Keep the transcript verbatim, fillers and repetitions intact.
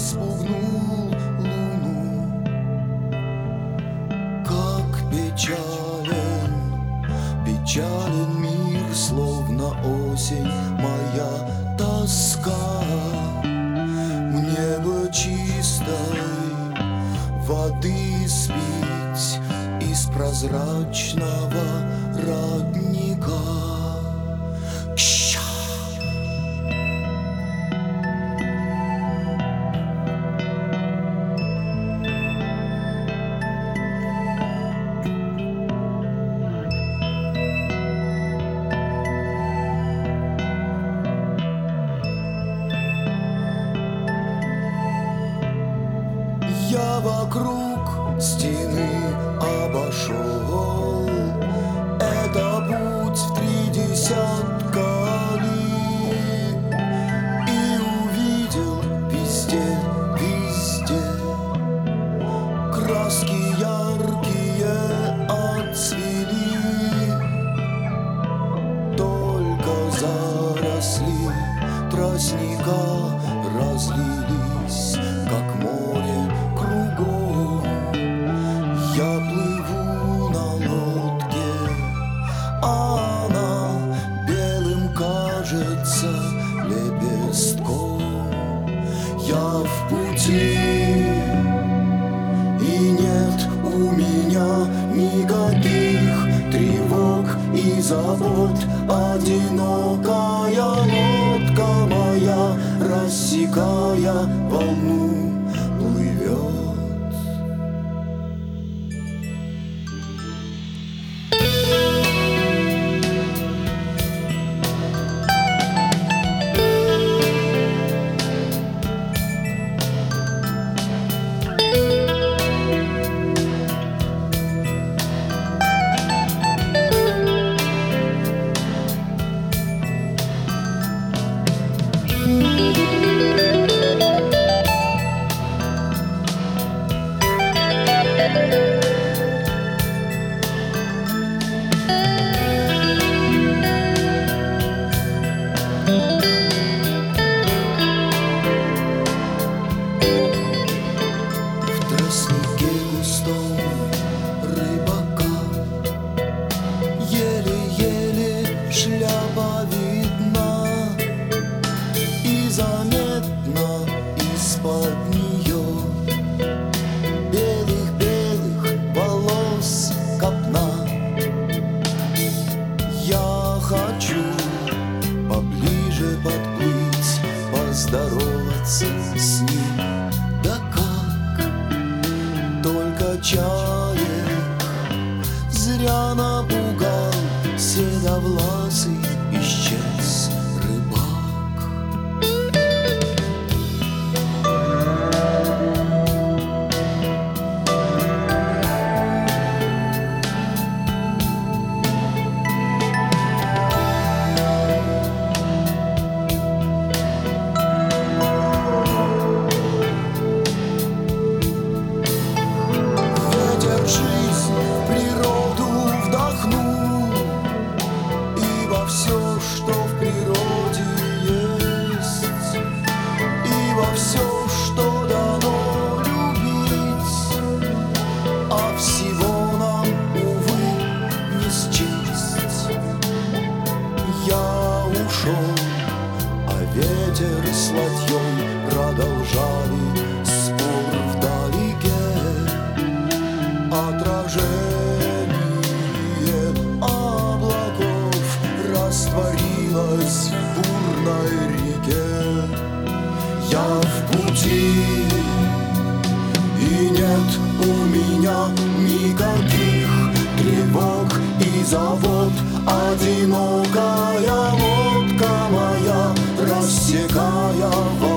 спугнул луну. Как печален, печален мир, словно осень моя тоска. Мне бы чистой воды спить из прозрачного родника. Кща! Я вокруг стены обошел, это путь в три десятка ли, и увидел везде, везде краски яркие отцвели, только заросли тростника разлились, как море кругом. Я плыву на лодке, а она белым кажется лепестком. Я в пути, и нет у меня никаких тревог и забот. Одинокая лодка моя, рассекая волну, плывет. Шляпа видна, и заметно из-под нее белых-белых волос копна. Я хочу поближе подплыть, поздороваться с ним. Да как? Только чаек зря напугал седовласый, исчез рыбак. Ветер жизнь в природу вдохнул, и во все, что в природе есть, и во все, что дано любить, а всего нам, увы, не счесть. Я ушел, а ветер с ладьей продолжали спор вдалеке. Отражение облаков растворилось в бурной реке. Я в пути, и нет у меня никаких тревог и забот. Одинокая лодка моя, рассекая волны,